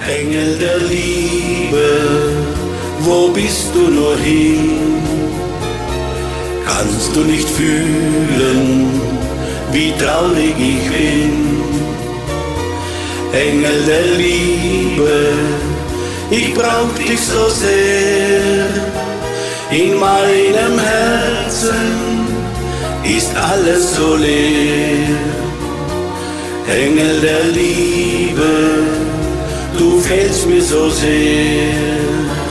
Engel der Liebe, wo bist du nur hin? Kannst du nicht fühlen, wie traurig ich bin? Engel der Liebe, ich brauch dich so sehr. In meinem Herzen ist alles so leer. Engel der Liebe, du fehlst mir so sehr.